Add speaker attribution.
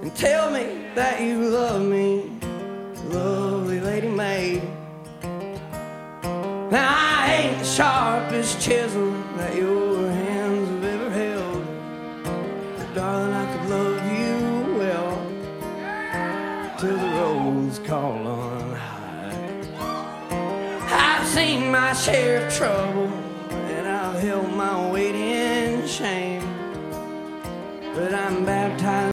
Speaker 1: and tell me that you love me, lovely Lady May. Now I ain't the sharpest chisel that your hands have ever held, but darling, I could love you well till the rolls call on high. I've seen my share of trouble, and I've held my weight in shame, but I'm baptized